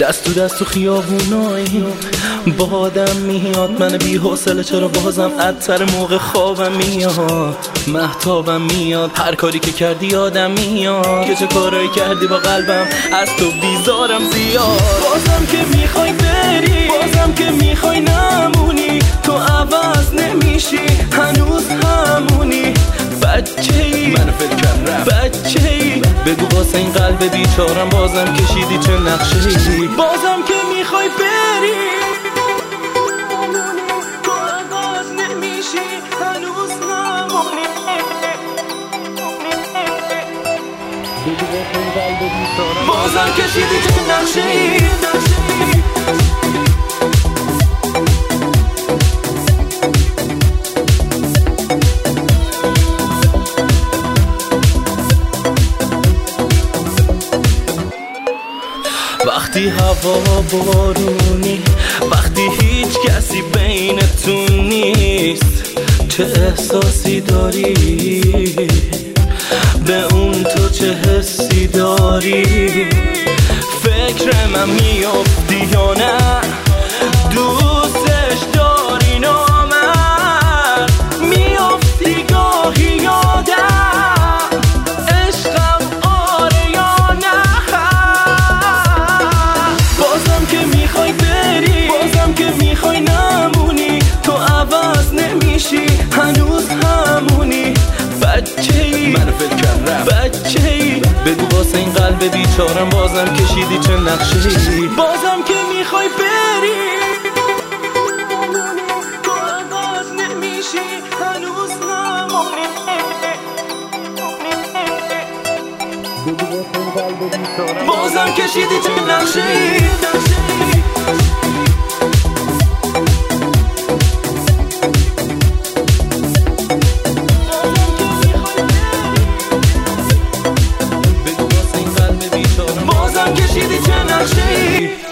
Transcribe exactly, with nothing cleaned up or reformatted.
دست تو دست تو خیابونایی با آدم میاد، من بی حوصله چرا بازم عطر موقع خوابم میاد، مهتابم میاد، هر کاری که کردی آدم میاد که چه کارایی کردی با قلبم، از تو بیزارم زیاد. بازم که میخوای بری، بازم که میخوای نمونی، تو عوض نمیشی، هنوز همونی. بچه‌ای منو فکر کردم، بچه‌ای بگو واسه این قلب بیچارم بازم کشیدی چه نقشه‌ای. بازم که میخوای بری، تو عوض نمیشی، هنوز همونی. بگو واسه این قلب بیچارم بازم کشیدی چه نقشه‌ای. وقتی هوا بارونی، وقتی هیچ کسی بینتون نیست، چه احساسی داری به اون، تو چه حسی داری؟ فکر من میافتی یا نه؟ دوستش داری نامرد، میافتی گاهی یادم، عشقم آره یا نه؟ بازم که میخوای بری، بازم که میخوای نمونی، تو عوض نمیشی، هنوز همونی. بچه‌ای منو فکر کردم، بچه‌ای بگو واسه این قلب بیچارم بازم کشیدی چه نقشه‌ای. بازم که میخوای بری، تو عوض نمیشی، هنوز همونی. بگو واسه این قلب بیچارم بازم کشیدی چه نقشه‌ای. بازم کشیدی چه نقشه‌ای.